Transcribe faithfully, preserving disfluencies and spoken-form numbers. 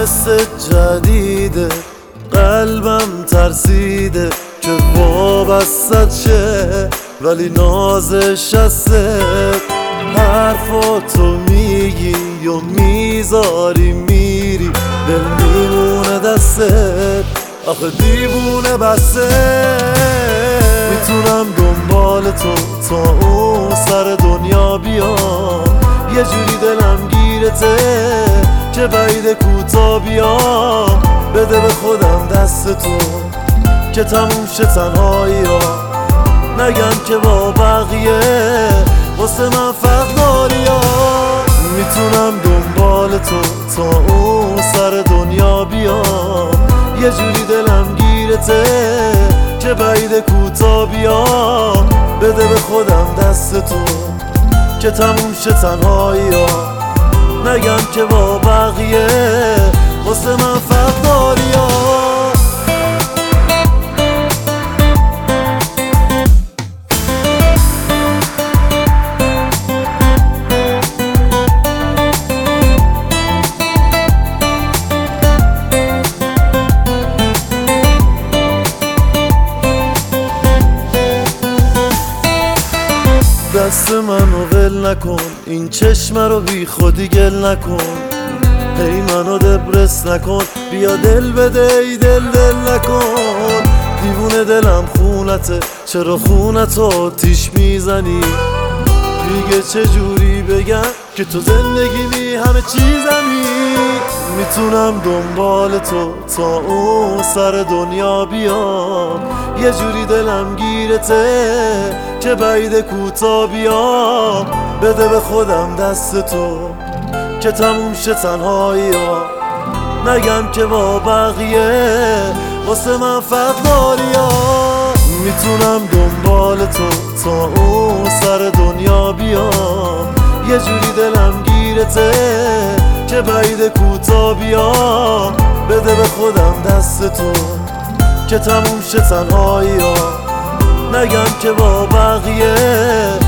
حس جدیده، قلبم ترسیده که وابستت شه، ولی نازش هسته. حرفاتو میگی و میذاری میری، دل میمونه دستت، آخه دیوونه بسته. میتونم دنبال تو تا اون سر دنیا بیام، یه جوری دلم گیرته که بعید کوتا بیام. بده به خودم دست تو که تموم شه تنهایی ها، نگم که با بقیه واسه من فرق داری ها. میتونم دنبال تو تا اون سر دنیا بیام، یه جوری دلم گیرته که بعید کوتا بیام. بده به خودم دست تو که تموم شه تنهایی ها، نگم که با بقیه واسه من فرق داری ها. دست منو ول نکن، این چشم رو بی خودی گل نکن. هی منو دبرس نکن، بیا دل بده ای دل دل نکن. دیوونه دلم خونته، چرا خونتو تیش میزنی؟ دیگه چجوری بگم که تو زندگیمی همه چیزمی؟ میتونم دنبال تو تا اون سر دنیا بیام، یه جوری دلم گیرته که بعید کوتا بیام. بده به خودم دست تو که تموم شه تنهایی ها، نگم که با بقیه واسه من فرق داری ها. میتونم دنبال تو تا اون سر دنیا بیام، یه جوری دلم گیرته که بعید کوتا بیام. بده به خودم دست تو که تموم شه تنهایی ها، نگم که با بقیه